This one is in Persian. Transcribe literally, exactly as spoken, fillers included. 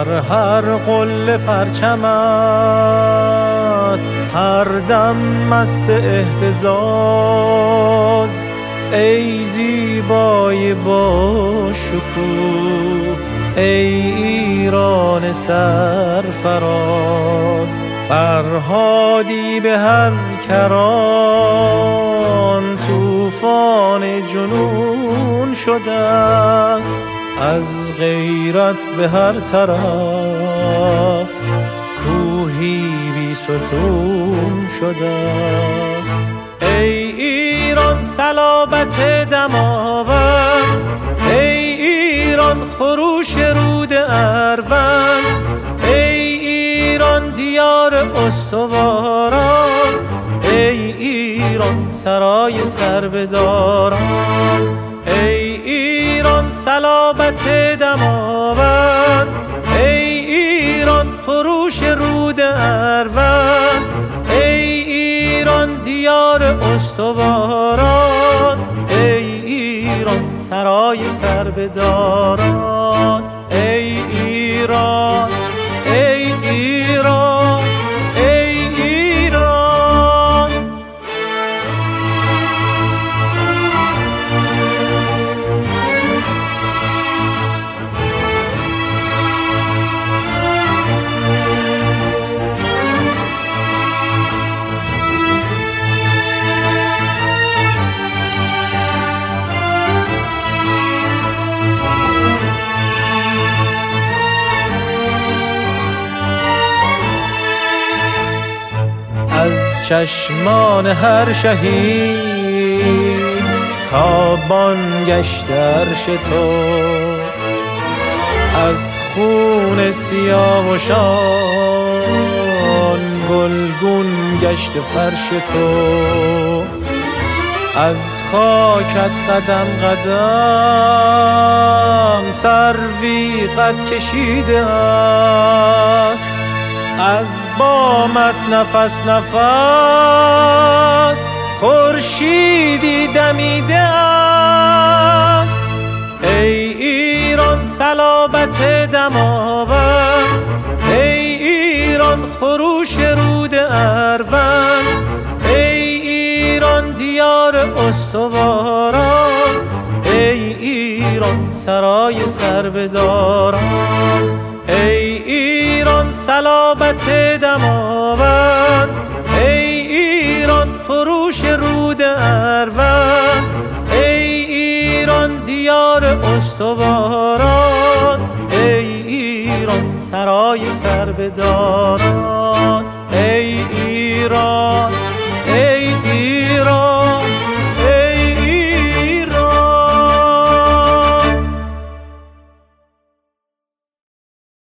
در هر قله پرچمت هر دم مست اهتزاز، ای زیبای با شکوه ای ایران سرفراز. فرهادی به هر کران طوفان جنون شده است، از غیرت به هر طرف کوهی بی ستون شده است. ای ایران صلابت دماوند، ای ایران خروش رود اروند، ای ایران دیار استواران، ای ایران سرای سربداران. ای ایران صلابت دماوند، ای ایران خروش رود اروند، ای ایران دیار استواران، ای ایران سرای سربداران. ای ایران ای ایران ای ایران. از چشمان هر شهید تابان گشت عرش تو، از خون سیاوشان گلگون گشت فرش تو. از خاکت قدم قدم سروی قد کشیده است، از بامت نفس نفس خورشیدی دمیده است. ای ایران صلابت دماوند، ای ایران خروش رود اروند، ای ایران دیار استواران، ای ایران سرای سربداران. ای ایران صلابت دماوند، ای ایران خروش رود اروند، ای ایران دیار استواران، ای ایران سرای سربداران. ای ایران